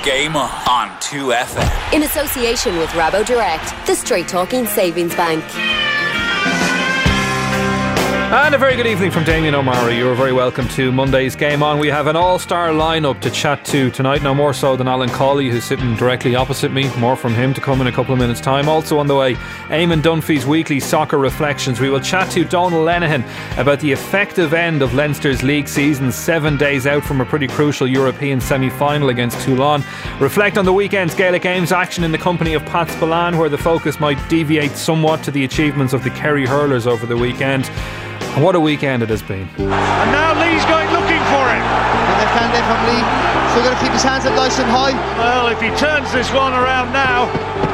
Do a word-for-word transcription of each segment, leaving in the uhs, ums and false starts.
Game On on two F M. In association with Rabo Direct, the straight talking savings bank. And a very good evening from Damien O'Mara. You're very welcome to Monday's Game On. We have an all-star lineup to chat to tonight, no more so than Alan Cawley, who's sitting directly opposite me. More from him to come in a couple of minutes' time. Also on the way, Eamon Dunphy's weekly soccer reflections. We will chat to Donal Lenihan about the effective end of Leinster's league season, seven days out from a pretty crucial European semi-final against Toulon. Reflect on the weekend's Gaelic Games action in the company of Pat Spillane, where the focus might deviate somewhat to the achievements of the Kerry hurlers over the weekend. And what a weekend it has been. And now Lee's going looking for it. And they found it from Lee. So we're going to keep his hands up nice and high. Well, if he turns this one around now,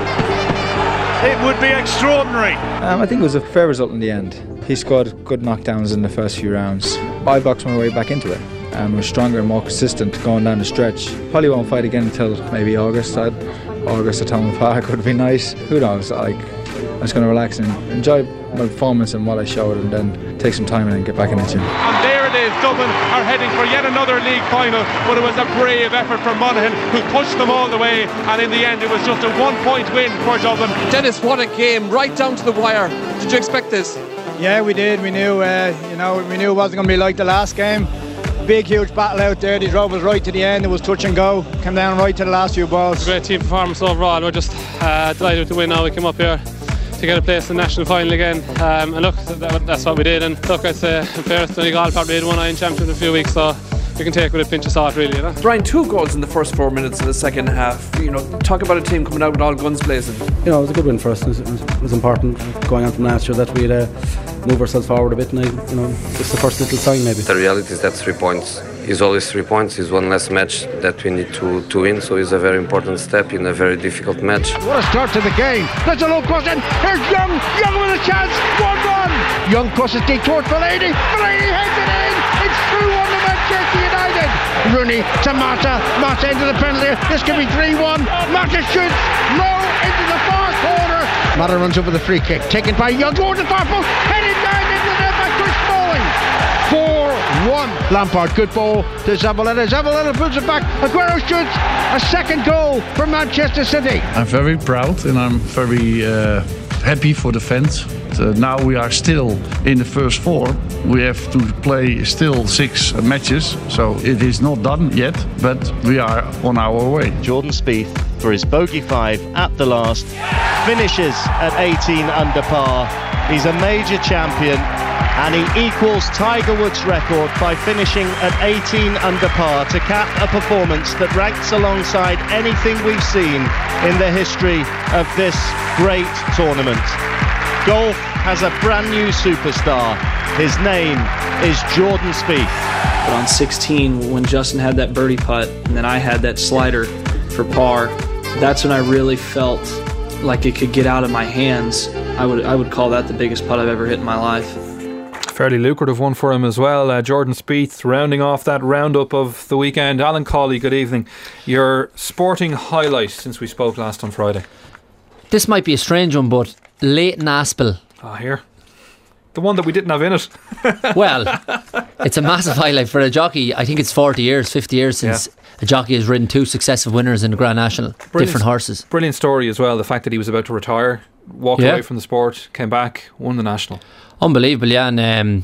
it would be extraordinary. Um, I think it was a fair result in the end. He scored good knockdowns in the first few rounds. I boxed my way back into it. Um, was stronger and more consistent going down the stretch. Probably won't fight again until maybe August. I'd, August at Thomond Park would be nice. Who knows? Like, I'm just going to relax and enjoy my performance and what I showed, and then take some time and then get back in the gym. And there it is, Dublin are heading for yet another league final, but it was a brave effort from Monaghan, who pushed them all the way, and in the end it was just a one point win for Dublin. Dennis, what a game, right down to the wire. Did you expect this? Yeah, we did. We knew uh, you know we knew it wasn't going to be like the last game. Big huge battle out there. They drove us right to the end. It was touch and go, came down right to the last few balls. Great team performance overall. We're just uh, delighted to win. Now we came up here to get a place in the national final again, um, and look, that, that's what we did. And look, I'd say in fairness, Donegal probably had one eye in championship in a few weeks, so we can take it with a pinch of salt, really, you know. Brian, two goals in the first four minutes of the second half. You know, talk about a team coming out with all guns blazing. You know, it was a good win for us. It was, it was important going on from last year that we'd uh, move ourselves forward a bit, and I, you know, just the first little sign maybe. The reality is that three points is always three points. It's one less match that we need to, to win, so it's a very important step in a very difficult match. What a start to the game. There's a low cross in. Here's Young. Young with a chance. one one. Young crosses deep towards Fellaini. Fellaini heads it in. It's two one to Manchester United. Rooney to Mata. Mata into the penalty. This could be three one. Mata shoots low into the far corner. Mata runs over the free kick. Taken by Young towards the far post. Headed down into the net by Chris Smalling. four one. Lampard, good ball to Zabaleta. Zabaleta puts it back. Aguero shoots a second goal for Manchester City. I'm very proud and I'm very uh, happy for the fans. Uh, now we are still in the first four. We have to play still six uh, matches, so it is not done yet, but we are on our way. Jordan Spieth for his bogey five at the last. Finishes at eighteen under par. He's a major champion. And he equals Tiger Woods' record by finishing at eighteen under par to cap a performance that ranks alongside anything we've seen in the history of this great tournament. Golf has a brand new superstar. His name is Jordan Spieth. But on sixteen, when Justin had that birdie putt and then I had that slider for par, that's when I really felt like it could get out of my hands. I would I would call that the biggest putt I've ever hit in my life. Fairly lucrative one for him as well. Uh, Jordan Spieth rounding off that roundup of the weekend. Alan Cawley, good evening. Your sporting highlight since we spoke last on Friday. This might be a strange one, but Leighton Aspel. Ah, here. The one that we didn't have in it. Well, it's a massive highlight for a jockey. I think it's forty years, fifty years since yeah. a jockey has ridden two successive winners in the Grand National. Brilliant, different horses. Brilliant story as well. The fact that he was about to retire, walked yeah. away from the sport, came back, won the National. Unbelievable, yeah. And um,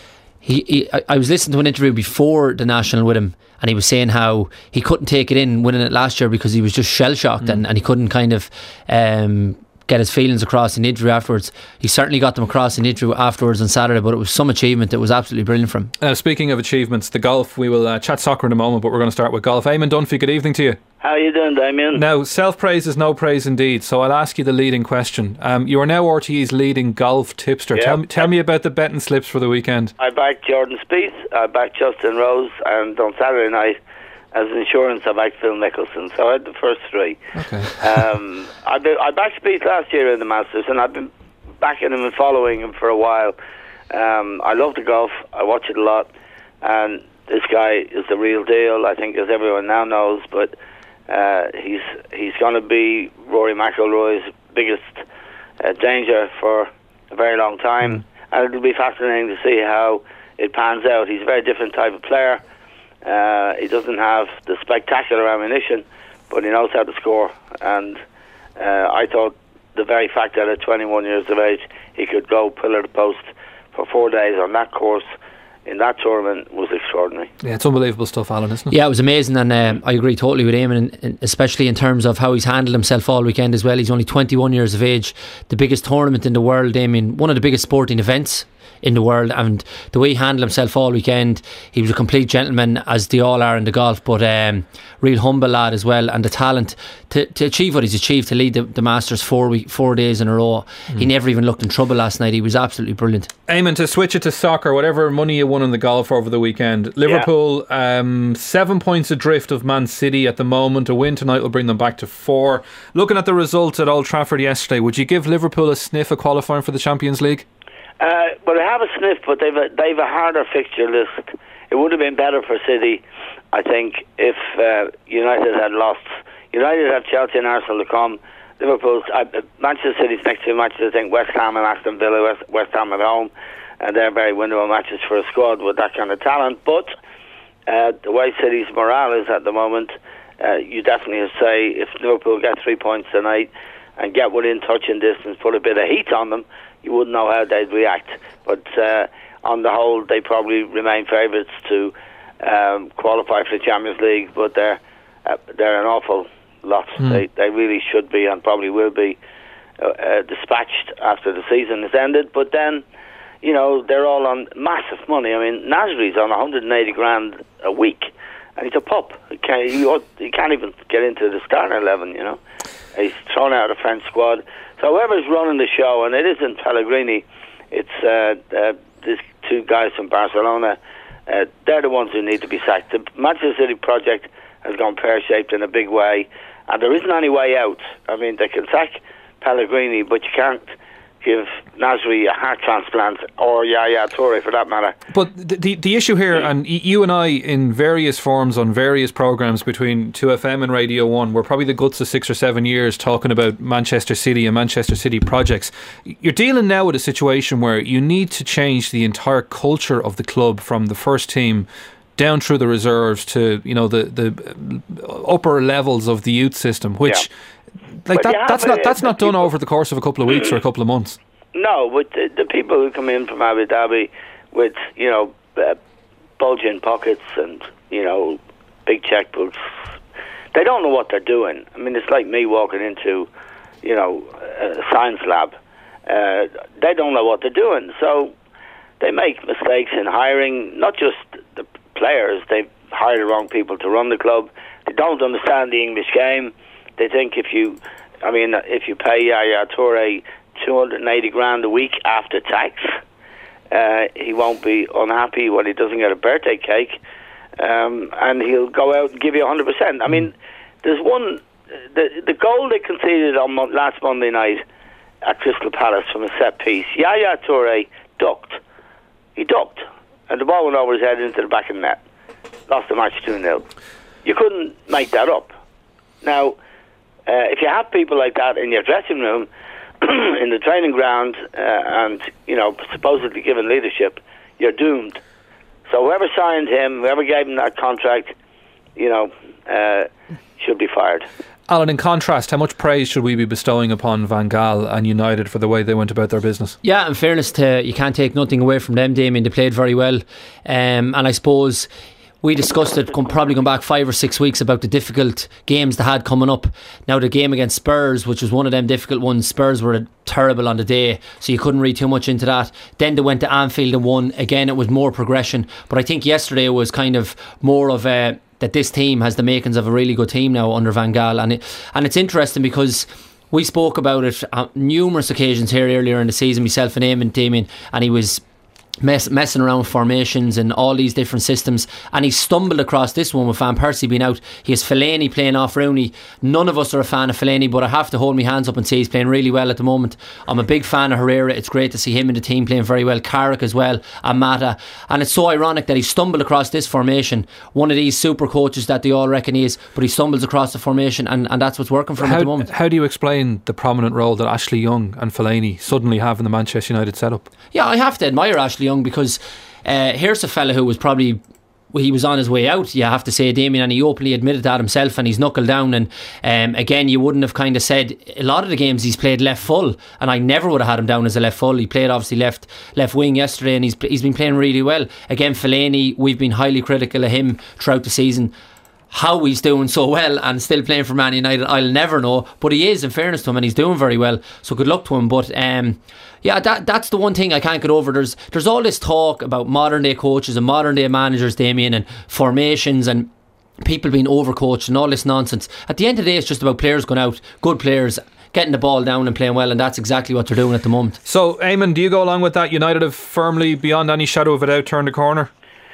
he, he, I, I was listening to an interview before the National with him, and he was saying how he couldn't take it in winning it last year because he was just shell shocked, mm. and, and he couldn't kind of um, get his feelings across in the interview afterwards. He certainly got them across in the interview afterwards on Saturday, but it was some achievement that was absolutely brilliant for him. Uh, speaking of achievements, the golf, we will uh, chat soccer in a moment, but we're going to start with golf. Eamon Dunphy, good evening to you. How are you doing, Damien? Now, self-praise is no praise indeed, so I'll ask you the leading question. Um, you are now R T E's leading golf tipster. Yep. Tell, me, tell me about the betting slips for the weekend. I backed Jordan Spieth, I backed Justin Rose, and on Saturday night, as insurance, I backed Phil Mickelson. So I had the first three. Okay. um, I, be, I backed Spieth last year in the Masters, and I've been backing him and following him for a while. Um, I love the golf. I watch it a lot, and this guy is the real deal, I think, as everyone now knows, but Uh, he's he's going to be Rory McIlroy's biggest uh, danger for a very long time, mm. and it'll be fascinating to see how it pans out. He's a very different type of player. Uh, he doesn't have the spectacular ammunition, but he knows how to score. And uh, I thought the very fact that at twenty-one years of age he could go pillar to post for four days on that course in that tournament was extraordinary. Yeah, it's unbelievable stuff, Alan, isn't it? Yeah, it was amazing, and um, I agree totally with Eamon, and, and especially in terms of how he's handled himself all weekend as well. He's only twenty-one years of age, the biggest tournament in the world, Damien, one of the biggest sporting events in the world, and the way he handled himself all weekend, he was a complete gentleman, as they all are in the golf, but um, real humble lad as well, and the talent to, to achieve what he's achieved, to lead the, the Masters four week, four days in a row. Mm. He never even looked in trouble last night. He was absolutely brilliant. Eamon, to switch it to soccer, whatever money you won in the golf over the weekend, Liverpool yeah. um, seven points adrift of Man City at the moment. A win tonight will bring them back to four. Looking at the results at Old Trafford yesterday, would you give Liverpool a sniff of qualifying for the Champions League? Uh, well, they have a sniff, but they've a, they've a harder fixture list. It would have been better for City, I think, if uh, United had lost. United have Chelsea and Arsenal to come. Liverpool's uh, Manchester City's next two matches, I think, West Ham and Aston Villa. West, West Ham at home, and they're very winnable matches for a squad with that kind of talent. But uh, the way City's morale is at the moment, uh, you definitely say if Liverpool get three points tonight and get within touching distance, put a bit of heat on them, you wouldn't know how they'd react. But uh, on the whole, they probably remain favourites to um, qualify for the Champions League. But they're uh, they're an awful lot. Mm. They they really should be and probably will be uh, uh, dispatched after the season is ended. But then, you know, they're all on massive money. I mean, Nasri's on one hundred eighty grand a week, and he's a pup. He can't, he, he can't even get into the starting eleven. You know, he's thrown out of the French squad. So whoever's running the show, and it isn't Pellegrini, it's uh, uh, these two guys from Barcelona, uh, they're the ones who need to be sacked. The Manchester City project has gone pear-shaped in a big way, and there isn't any way out. I mean, they can sack Pellegrini, but you can't give Nasri a heart transplant, or Yaya Toure for that matter. But the, the the issue here, and you and I in various forms on various programmes between two F M and Radio one, we're probably the guts of six or seven years talking about Manchester City and Manchester City projects. You're dealing now with a situation where you need to change the entire culture of the club, from the first team down through the reserves to, you know, the, the upper levels of the youth system, which yeah. Like but that, that's not that's not done over the course of a couple of weeks or a couple of months. No, but the, the people who come in from Abu Dhabi with, you know, uh, bulging pockets and, you know, big checkbooks, they don't know what they're doing. I mean, it's like me walking into, you know, a science lab. Uh, they don't know what they're doing, so they make mistakes in hiring. Not just the players; they hire the wrong people to run the club. They don't understand the English game. They think if you, I mean, if you pay Yaya Toure two hundred eighty grand a week after tax, uh, he won't be unhappy when he doesn't get a birthday cake, um, and he'll go out and give you one hundred percent. I mean, there's one, the the goal they conceded on mo- last Monday night at Crystal Palace from a set piece, Yaya Toure ducked. He ducked, and the ball went over his head into the back of the net. Lost the match two nil. You couldn't make that up. Now, Uh, if you have people like that in your dressing room, in the training ground, uh, and, you know, supposedly given leadership, you're doomed. So whoever signed him, whoever gave him that contract, you know, uh, should be fired. Alan, in contrast, how much praise should we be bestowing upon Van Gaal and United for the way they went about their business? Yeah, in fairness to, you can't take nothing away from them, Damien. They played very well, um, and I suppose we discussed it probably going back five or six weeks about the difficult games they had coming up. Now the game against Spurs, which was one of them difficult ones, Spurs were terrible on the day, so you couldn't read too much into that. Then they went to Anfield and won. Again, it was more progression, but I think yesterday was kind of more of a, that this team has the makings of a really good team now under Van Gaal, and it, and it's interesting because we spoke about it on numerous occasions here earlier in the season, myself and Eamon, Damien, and he was Mess, messing around with formations and all these different systems, and he stumbled across this one with Van Persie being out. He has Fellaini playing off Rooney. None of us are a fan of Fellaini, but I have to hold my hands up and say he's playing really well at the moment. I'm a big fan of Herrera. It's great to see him in the team playing very well. Carrick as well, and Mata. And it's so ironic that he stumbled across this formation, one of these super coaches that they all reckon he is, but he stumbles across the formation, and, and that's what's working for him how, at the moment. How do you explain the prominent role that Ashley Young and Fellaini suddenly have in the Manchester United setup? Yeah, I have to admire Ashley Young, because uh, here's a fella who was probably he was on his way out, you have to say, Damien, and he openly admitted that himself, and he's knuckled down. And um, again, you wouldn't have kind of said, a lot of the games he's played left full, and I never would have had him down as a left full. He played obviously left left wing yesterday, and he's he's been playing really well. Again, Fellaini, we've been highly critical of him throughout the season. How he's doing so well and still playing for Man United, I'll never know, but he is, in fairness to him, and he's doing very well, so good luck to him. But um, yeah, that that's the one thing I can't get over. There's there's all this talk about modern day coaches and modern day managers, Damien, and formations and people being overcoached and all this nonsense. At the end of the day, it's just about players going out, good players getting the ball down and playing well, and that's exactly what they're doing at the moment. So Eamon, do you go along with that? United have firmly, beyond any shadow of a doubt, turned the corner?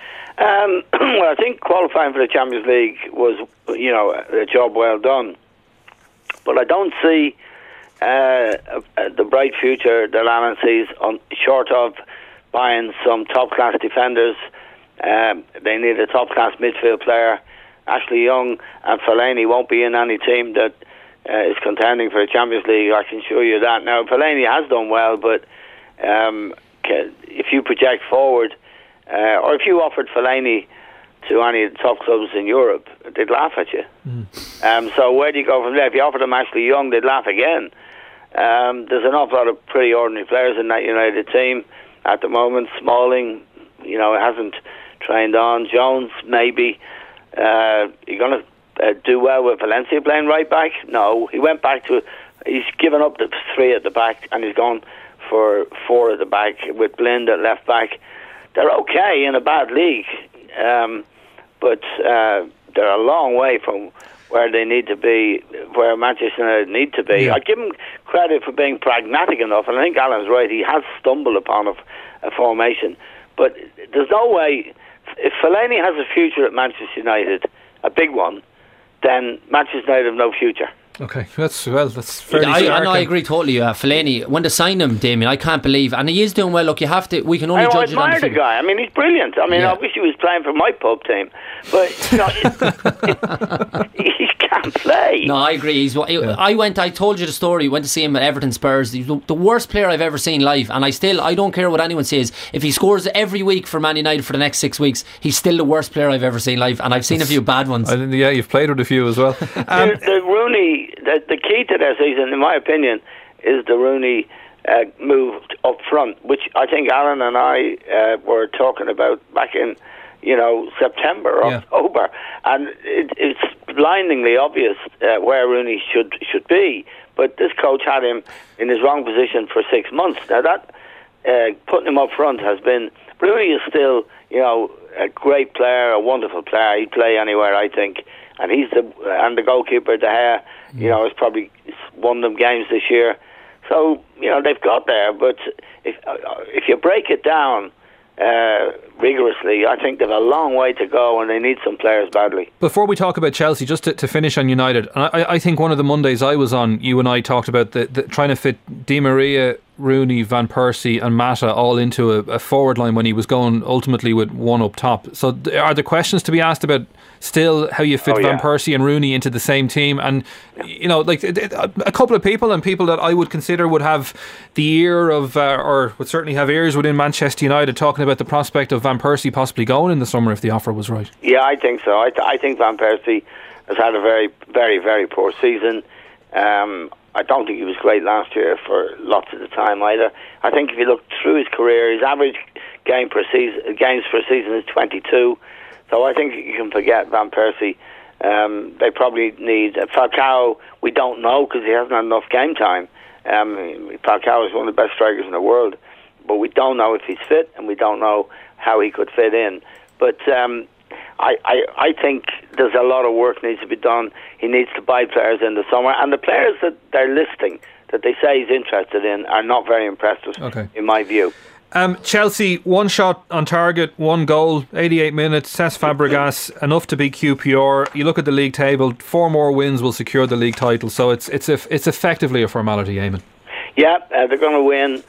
Um, well, I think qualifying for the Champions League was, you know, a job well done. But I don't see uh, the bright future that Alan sees, on, short of buying some top-class defenders. Um, they need a top-class midfield player. Ashley Young and Fellaini won't be in any team that uh, is contending for the Champions League, I can assure you that. Now, Fellaini has done well, but um, if you project forward, Uh, or if you offered Fellaini to any of the top clubs in Europe, they'd laugh at you. Mm. Um, so where do you go from there? If you offered them Ashley Young, they'd laugh again. Um, there's an awful lot of pretty ordinary players in that United team at the moment. Smalling, you know, hasn't trained on. Jones, maybe. Uh, you're going to uh, do well with Valencia playing right back? No. He went back to... He's given up the three at the back, and he's gone for four at the back with Blind at left back. They're okay in a bad league, um, but uh, they're a long way from where they need to be, where Manchester United need to be. Yeah. I give him credit for being pragmatic enough, and I think Alan's right. He has stumbled upon a, a formation, but there's no way. If Fellaini has a future at Manchester United, a big one, then Manchester United have no future. Okay, that's well. That's fairly I, stark. I, no, I agree totally. Uh, Fellaini, when they signed him, Damien, I can't believe, and he is doing well. Look, you have to. We can only I, judge I admire it on the guy. I mean, he's brilliant. I mean, yeah. I wish he was playing for my pub team, but you know, it, it, he can't play. No, I agree. He's. Yeah. I went. I told you the story. Went to see him at Everton Spurs. He's the worst player I've ever seen live, and I still. I don't care what anyone says. If he scores every week for Man United for the next six weeks, he's still the worst player I've ever seen live, and I've seen a few bad ones. I didn't, yeah, you've played with a few as well. Um, the, the Rooney, the, the key to their season, in my opinion, is the Rooney uh, move up front, which I think Alan and I uh, were talking about back in, you know, September or yeah. October, and it, it's blindingly obvious uh, where Rooney should should be. But this coach had him in his wrong position for six months. Now that uh, putting him up front has been. Rooney is still, you know, a great player, a wonderful player. He'd play anywhere, I think. And he's the and the goalkeeper, De Gea, you know, has probably won them games this year. So, you know, they've got there. But if uh, if you break it down uh, rigorously, I think they've a long way to go, and they need some players badly. Before we talk about Chelsea, just to, to finish on United, I, I think one of the Mondays I was on, you and I talked about the, the trying to fit Di Maria, Rooney, Van Persie and Mata all into a, a forward line when he was going ultimately with one up top. So are there questions to be asked about still how you fit oh, Van yeah. Persie and Rooney into the same team? And you know, like a couple of people and people that I would consider would have the ear of uh, or would certainly have ears within Manchester United talking about the prospect of Van Persie possibly going in the summer if the offer was right. Yeah, I think so. I, th- I think Van Persie has had a very, very, very poor season. Um, I don't think he was great last year for lots of the time either. I think if you look through his career, his average game per season, games per season is twenty-two. So I think you can forget Van Persie. Um, they probably need uh, Falcao. We don't know because he hasn't had enough game time. Um, Falcao is one of the best strikers in the world, but we don't know if he's fit, and we don't know how he could fit in. But um, I, I, I think there's a lot of work needs to be done. He needs to buy players in the summer, and the players that they're listing that they say he's interested in are not very impressive, okay. in my view. Um, Chelsea, one shot on target, one goal, eighty-eight minutes, Cesc Fabregas, enough to beat Q P R. You look at the league table, four more wins will secure the league title, so it's it's a, it's effectively a formality, Eamon. Yeah, uh, they're going to win,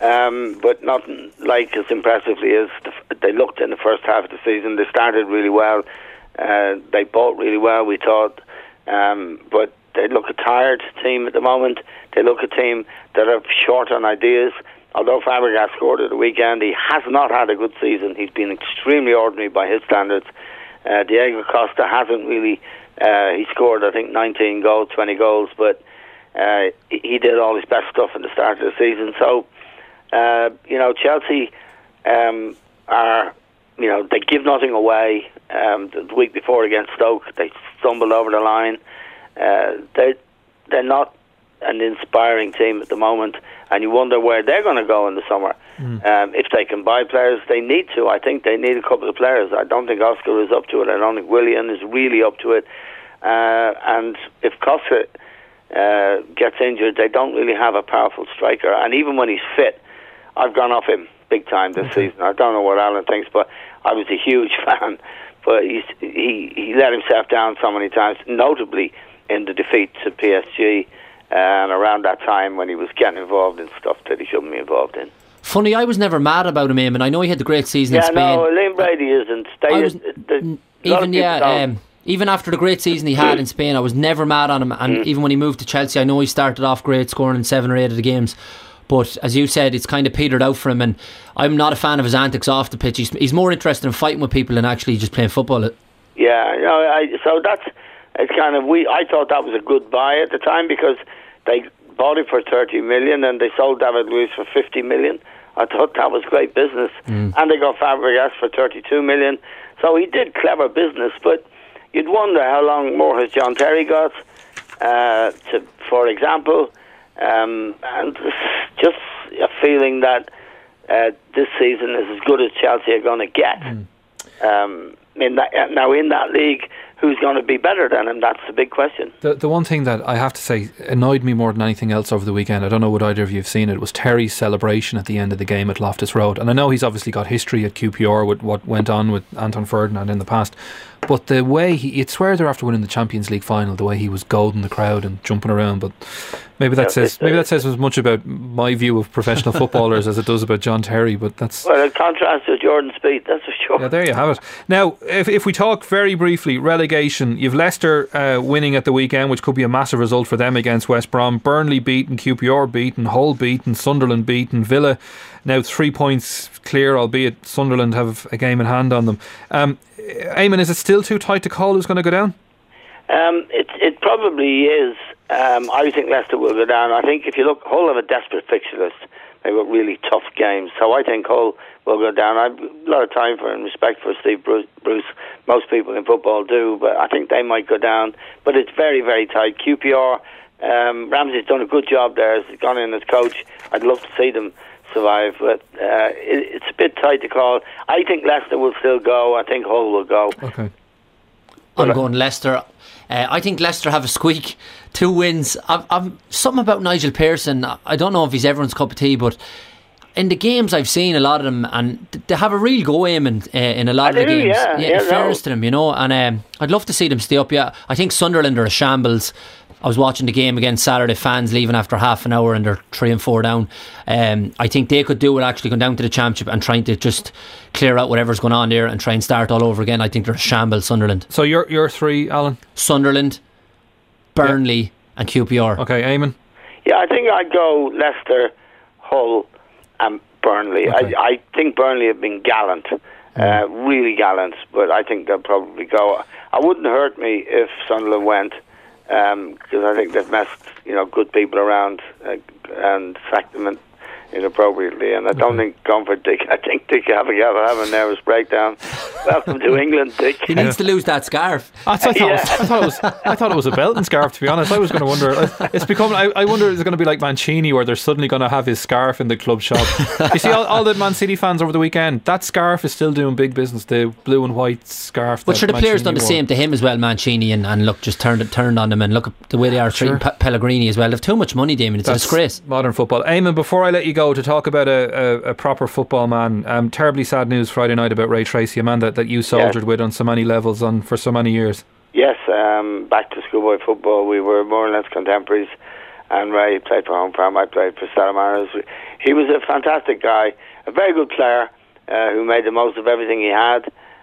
um, but not like as impressively as the, they looked in the first half of the season. They started really well, uh, they bought really well, we thought, um, but they look a tired team at the moment. They look a team that are short on ideas. although Fabregas scored at the weekend, he has not had a good season. He's been extremely ordinary by his standards. Uh, Diego Costa hasn't really, uh, he scored I think nineteen goals, twenty goals, but uh, he did all his best stuff at the start of the season. So, uh, you know, Chelsea um, are, you know, they give nothing away. Um, the week before against Stoke, they stumbled over the line. Uh, they, they're not an inspiring team at the moment, and you wonder where they're going to go in the summer. Mm. Um, if they can buy players, they need to. I think they need a couple of players. I don't think Oscar is up to it. I don't think Willian is really up to it. Uh, and if Costa uh, gets injured, they don't really have a powerful striker. And even when he's fit, I've gone off him big time this okay. season. I don't know what Alan thinks, but I was a huge fan. But he's, he he let himself down so many times, notably in the defeat to P S G, uh, and around that time when he was getting involved in stuff that he shouldn't be involved in. Funny, I was never mad about him, and I know he had the great season yeah, in Spain. Yeah, no, Liam Brady isn't. Stay was, the, even yeah, um, even after the great season he had in Spain, I was never mad on him. And mm. even when he moved to Chelsea, I know he started off great, scoring in seven or eight of the games. But as you said, it's kind of petered out for him, and I'm not a fan of his antics off the pitch. He's, he's more interested in fighting with people than actually just playing football. Yeah, you know, I, so that's it's kind of we. I thought that was a good buy at the time because they bought it for thirty million and they sold David Luiz for fifty million. I thought that was great business, mm. and they got Fabregas for thirty-two million. So he did clever business, but you'd wonder how long more has John Terry got, uh, to, for example. Um, and just a feeling that uh, this season is as good as Chelsea are going to get. Mm. Um, in that, now, in that league, who's going to be better than him? That's the big question. The the one thing that I have to say annoyed me more than anything else over the weekend, I don't know what either of you have seen it, was Terry's celebration at the end of the game at Loftus Road. And I know he's obviously got history at Q P R with what went on with Anton Ferdinand in the past, but the way he, you'd swear they're after winning the Champions League final, the way he was goading the crowd and jumping around. But maybe that yeah, says maybe that says as much about my view of professional footballers as it does about John Terry. But that's well, in contrast to Jordan Spieth, that's for sure. Yeah, there you have it. Now, if if we talk very briefly relegation, you've Leicester uh, winning at the weekend, which could be a massive result for them against West Brom. Burnley beaten, Q P R beaten, Hull beaten, Sunderland beaten, Villa now three points clear, albeit Sunderland have a game in hand on them. Um, Eamon, is it still too tight to call who's going to go down? Um, it it probably is. Um, I think Leicester will go down. I think if you look, Hull have a desperate fixture list. They've got really tough games. So I think Hull will go down. I have a lot of time for and respect for Steve Bruce. Bruce. Most people in football do, but I think they might go down. But it's very, very tight. Q P R, um, Ramsey's done a good job there. He's gone in as coach. I'd love to see them survive, but uh, it, it's a bit tight to call. I think Leicester will still go. I think Hull will go. Okay. I'm going Leicester. Uh, I think Leicester have a squeak. Two wins. I've, I've, something about Nigel Pearson. I don't know if he's everyone's cup of tea, but in the games I've seen a lot of them, and they have a real go aim in, uh, in a lot I of the do, games. Yeah, yeah, yeah, in fairness no. to them, you know. And um, I'd love to see them stay up. Yeah, I think Sunderland are a shambles. I was watching the game again Saturday, fans leaving after half an hour and they're three and four down. Um, I think they could do it, actually going down to the Championship and trying to just clear out whatever's going on there and try and start all over again. I think they're a shambles, Sunderland. So you're, you're three, Alan? Sunderland, Burnley yeah. and Q P R. Okay, Eamon? Yeah, I think I'd go Leicester, Hull and Burnley. Okay. I, I think Burnley have been gallant, mm. uh, really gallant, but I think they'll probably go. I wouldn't hurt me if Sunderland went, because um, I think they've messed, you know, good people around uh, and sacked them in, inappropriately. And I don't okay. think Comfort Dick. I think Dick have a have a nervous breakdown. Welcome to England, Dick. He needs to lose that scarf. I, th- I, thought, yeah. I thought it was. I thought it was a Belton scarf. To be honest, I was going to wonder. It's become. I, I wonder is it going to be like Mancini, where they're suddenly going to have his scarf in the club shop. You see, all, all the Man City fans over the weekend. That scarf is still doing big business. The blue and white scarf. But sure, the players done the same to him as well, Mancini, and, and look, just turned it turned on them, and look at the way they are treating sure. Pe- Pellegrini as well. They've too much money, Damien. It's That's a disgrace. Modern football. Eamon, before I let you go to talk about a, a, a proper football man, um, terribly sad news Friday night about Ray Tracy, a man that, that you soldiered yes. with on so many levels on for so many years. Yes, um, back to schoolboy football. We were more or less contemporaries, and Ray played for Home Farm. I played for Stella Maris. He was a fantastic guy, a very good player uh, who made the most of everything he had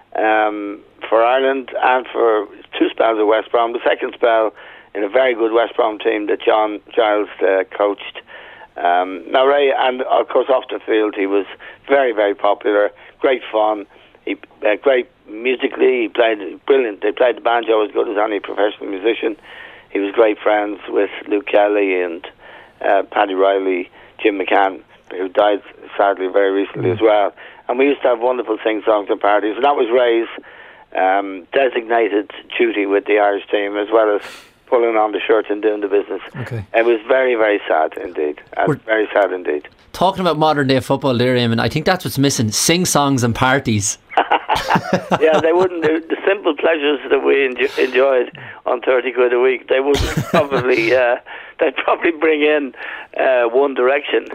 um, for Ireland and for two spells at West Brom. The second spell in a very good West Brom team that John Giles uh, coached. Um, now Ray, and of course off the field, he was very, very popular, great fun. He uh, great musically. He played brilliant. They played the banjo as good as any professional musician. He was great friends with Luke Kelly and uh, Paddy Riley, Jim McCann, who died sadly very recently as well. And we used to have wonderful sing-songs and parties, and that was Ray's um, designated duty with the Irish team, as well as pulling on the shirt and doing the business. Okay. It was very, very sad indeed. Uh, very sad indeed. Talking about modern day football there, Eamon, I think that's what's missing. Sing-songs and parties. Yeah, they wouldn't. The simple pleasures that we enjo- enjoyed on thirty quid a week, they would probably. Uh, they'd probably bring in uh, One Direction.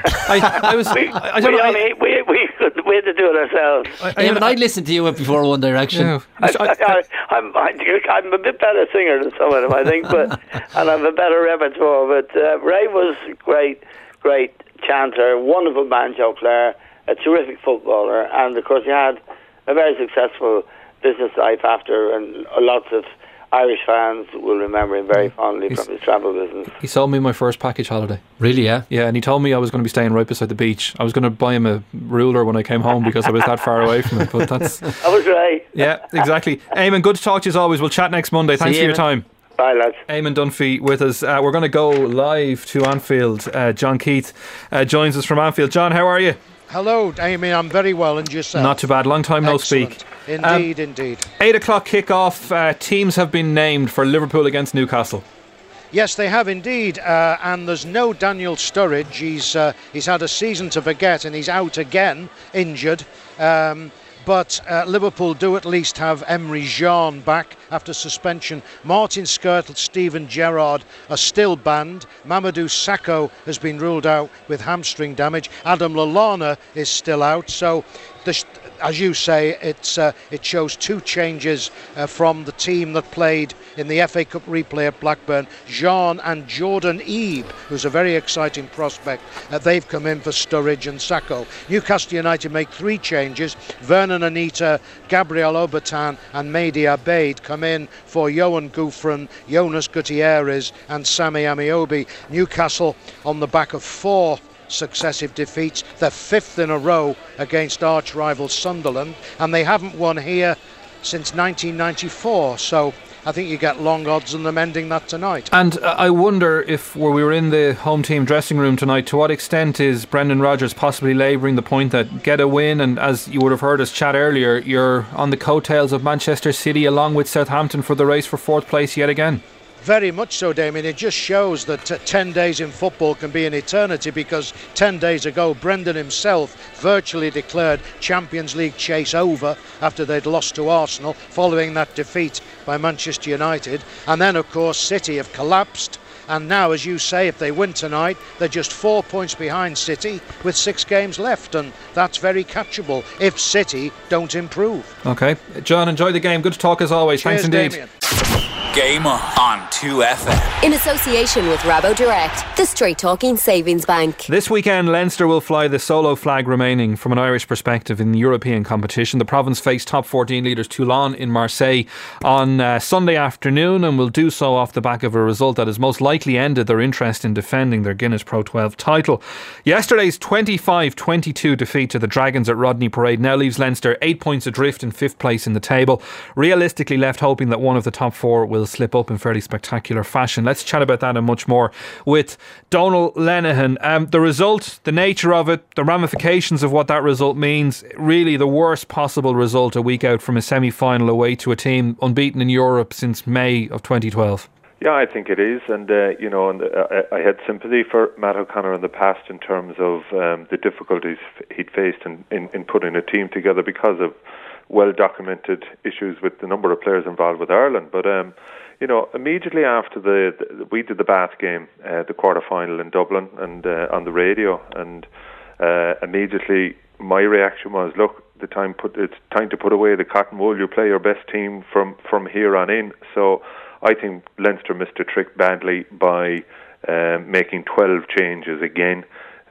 I, I was. we, I, I don't we, know. only, we, we, could, we had to do it ourselves. I, Eamon, I'd listen to you before One Direction. Yeah. I, I, I, I'm, I, I'm a bit better singer than some of them, I think, but and I've a better repertoire. But uh, Ray was great, great chanter, wonderful banjo player, a terrific footballer, and of course he had a very successful business life after, and lots of Irish fans will remember him very fondly He's, from his travel business. He sold me my first package holiday. Really, yeah? Yeah, and he told me I was going to be staying right beside the beach. I was going to buy him a ruler when I came home because I was that far away from it. But that's that was right. Yeah, exactly. Eamon, good to talk to you as always. We'll chat next Monday. Thanks See for you, your time. Bye, lads. Eamon Dunphy with us. Uh, we're going to go live to Anfield. Uh, John Keith uh, joins us from Anfield. John, how are you? Hello, Amy. I'm very well, and yourself? Not too bad. Long time no Excellent. speak. Indeed, um, indeed. Eight o'clock kick-off. Uh, teams have been named for Liverpool against Newcastle. Yes, they have indeed, uh, and there's no Daniel Sturridge. He's uh, he's had a season to forget, and he's out again, injured. Um, But uh, Liverpool do at least have Emre Can back after suspension. Martin Skrtel, Steven Gerrard are still banned. Mamadou Sakho has been ruled out with hamstring damage. Adam Lallana is still out. So, the, as you say, it's uh, it shows two changes uh, from the team that played in the F A Cup replay at Blackburn. Jean and Jordan Ebe, who's a very exciting prospect, uh, they've come in for Sturridge and Sakho. Newcastle United make three changes. Vernon Anita, Gabriel Obertan and Mehdi Abeid come in for Johan Gouffran, Jonas Gutierrez and Sami Amiobi. Newcastle on the back of four successive defeats, their fifth in a row against arch rival Sunderland, and they haven't won here since nineteen ninety-four, so I think you get long odds on them ending that tonight. And uh, I wonder if where we were in the home team dressing room tonight, to what extent is Brendan Rodgers possibly labouring the point that get a win, and as you would have heard us chat earlier, you're on the coattails of Manchester City along with Southampton for the race for fourth place yet again. Very much so, Damien. It just shows that uh, ten days in football can be an eternity, because ten days ago Brendan himself virtually declared Champions League chase over after they'd lost to Arsenal following that defeat by Manchester United. And then, of course, City have collapsed. And now, as you say, if they win tonight, they're just four points behind City with six games left, and that's very catchable if City don't improve. OK. John, enjoy the game. Good to talk as always. Cheers, Thanks indeed. Damien. Game on on two F M. In association with Rabo Direct, the straight talking savings bank. This weekend, Leinster will fly the solo flag remaining from an Irish perspective in the European competition. The province face top fourteen leaders Toulon in Marseille on uh, Sunday afternoon, and will do so off the back of a result that has most likely ended their interest in defending their Guinness Pro twelve title. Yesterday's twenty-five twenty-two defeat to the Dragons at Rodney Parade now leaves Leinster eight points adrift in fifth place in the table, realistically left hoping that one of the top four will slip up in fairly spectacular fashion. Let's chat about that and much more with Donal Lenihan. Um, the result, the nature of it, the ramifications of what that result means, really the worst possible result a week out from a semi-final away to a team unbeaten in Europe since May of twenty twelve. Yeah, I think it is, and uh, you know, and uh, I had sympathy for Matt O'Connor in the past in terms of um, the difficulties he'd faced in, in, in putting a team together because of well-documented issues with the number of players involved with Ireland. But um, you know, immediately after the, the we did the Bath game, uh, the quarter-final in Dublin, and uh, on the radio, and uh, immediately my reaction was, look, the time put it's time to put away the cotton wool. You play your best team from from here on in. So I think Leinster missed a trick badly by uh, making twelve changes again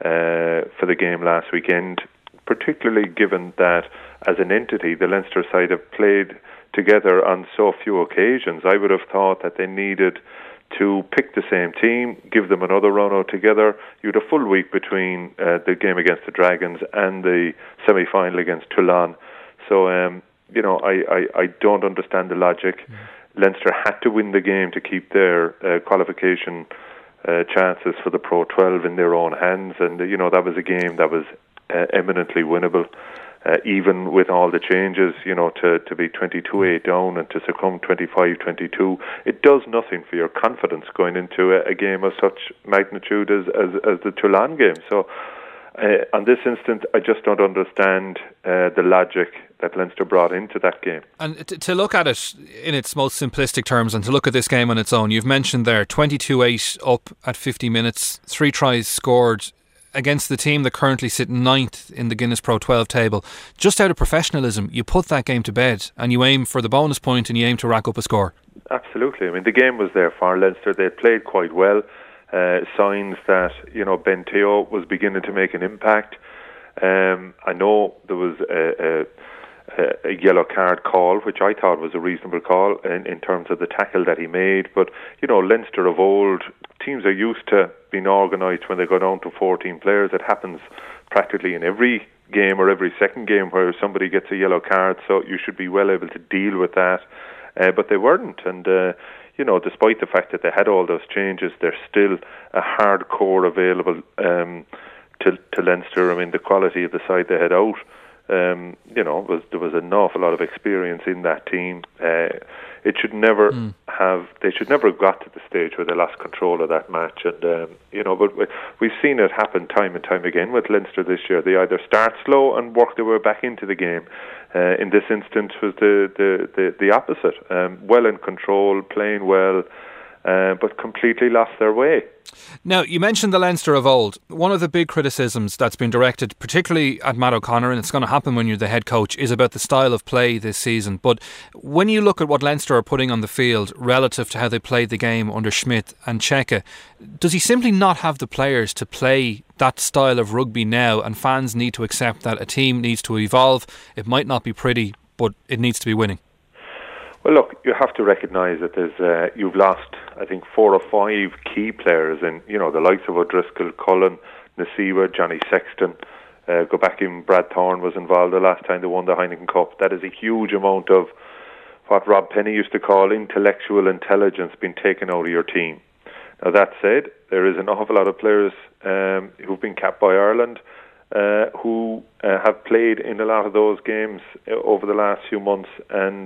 uh, for the game last weekend, particularly given that as an entity the Leinster side have played together on so few occasions. I would have thought that they needed to pick the same team, give them another run out together. You had a full week between uh, the game against the Dragons and the semi-final against Toulon. So, um, you know, I, I, I don't understand the logic. Mm. Leinster had to win the game to keep their uh, qualification uh, chances for the Pro twelve in their own hands. And, uh, you know, that was a game that was uh, eminently winnable. Uh, even with all the changes, you know, to, to be twenty-two eight down and to succumb twenty-five twenty-two, it does nothing for your confidence going into a, a game of such magnitude as, as, as the Toulon game. So, uh, on this instant, I just don't understand uh, the logic that Leinster brought into that game. And t- to look at it in its most simplistic terms and to look at this game on its own, you've mentioned there twenty-two eight up at fifty minutes, three tries scored against the team that currently sit ninth in the Guinness Pro twelve table. Just out of professionalism, you put that game to bed and you aim for the bonus point and you aim to rack up a score. Absolutely. I mean, the game was there for Leinster. They played quite well. Uh, signs that, you know, Ben Teo was beginning to make an impact. Um, I know there was a, a, a yellow card call, which I thought was a reasonable call in, in terms of the tackle that he made. But, you know, Leinster of old, teams are used to being organised when they go down to fourteen players. It happens practically in every game or every second game where somebody gets a yellow card, so you should be well able to deal with that. Uh, but they weren't, and uh, you know, despite the fact that they had all those changes, there's still a hard core available um, to, to Leinster. I mean, the quality of the side they had out, um, you know, was there was an awful lot of experience in that team. Uh, it should never mm. have, they should never have got to the stage where they lost control of that match. And, um, you know, but we've seen it happen time and time again with Leinster this year. They either start slow and work their way back into the game. Uh, in this instance was the, the, the, the opposite. Um, well in control, playing well, uh, but completely lost their way. Now, you mentioned the Leinster of old. One of the big criticisms that's been directed, particularly at Matt O'Connor, and it's going to happen when you're the head coach, is about the style of play this season. But when you look at what Leinster are putting on the field relative to how they played the game under Schmidt and Cheika, does he simply not have the players to play that style of rugby now, and fans need to accept that a team needs to evolve? It might not be pretty, but it needs to be winning. Well, look, you have to recognise that there's uh, you've lost, I think, four or five key players, in, you know, the likes of O'Driscoll, Cullen, Nasiwa, Johnny Sexton. Uh, go back, even Brad Thorne was involved the last time they won the Heineken Cup. That is a huge amount of what Rob Penny used to call intellectual intelligence being taken out of your team. Now, that said, there is an awful lot of players um, who've been capped by Ireland uh, who uh, have played in a lot of those games over the last few months, and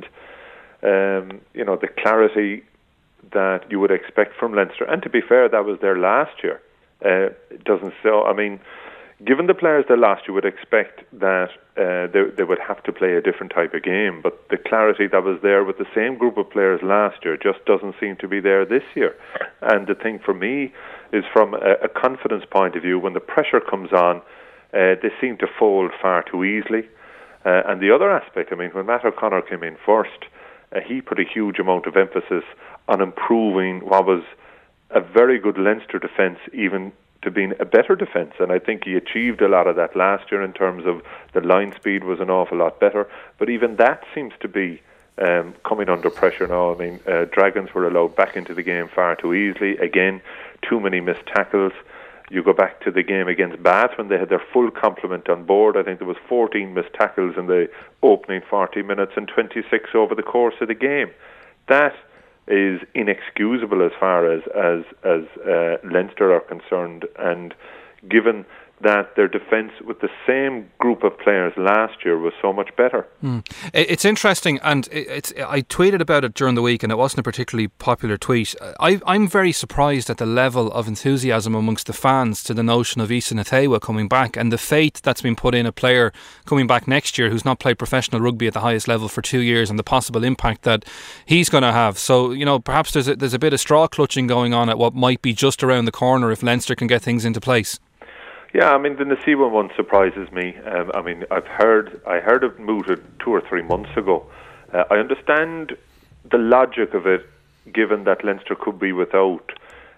Um, you know, the clarity that you would expect from Leinster, and to be fair, that was there last year. Uh, it doesn't so. I mean, given the players they lost, you would expect that uh, they, they would have to play a different type of game. But the clarity that was there with the same group of players last year just doesn't seem to be there this year. And the thing for me is, from a, a confidence point of view, when the pressure comes on, uh, they seem to fold far too easily. Uh, and the other aspect, I mean, when Matt O'Connor came in first, Uh, he put a huge amount of emphasis on improving what was a very good Leinster defence, even to being a better defence. And I think he achieved a lot of that last year in terms of the line speed was an awful lot better. But even that seems to be um, coming under pressure now. I mean, uh, Dragons were allowed back into the game far too easily. Again, too many missed tackles. You go back to the game against Bath when they had their full complement on board. I think there was fourteen missed tackles in the opening forty minutes and twenty-six over the course of the game. That is inexcusable as far as as, as uh, Leinster are concerned, and given that their defence with the same group of players last year was so much better. Mm. It's interesting, and it's, I tweeted about it during the week, and it wasn't a particularly popular tweet. I, I'm very surprised at the level of enthusiasm amongst the fans to the notion of Isa Nathaiwa coming back, and the faith that's been put in a player coming back next year who's not played professional rugby at the highest level for two years, and the possible impact that he's going to have. So, you know, perhaps there's a, there's a bit of straw clutching going on at what might be just around the corner if Leinster can get things into place. Yeah, I mean, the Nasiwa one surprises me. Um, I mean, I've heard, I heard it mooted two or three months ago. Uh, I understand the logic of it, given that Leinster could be without,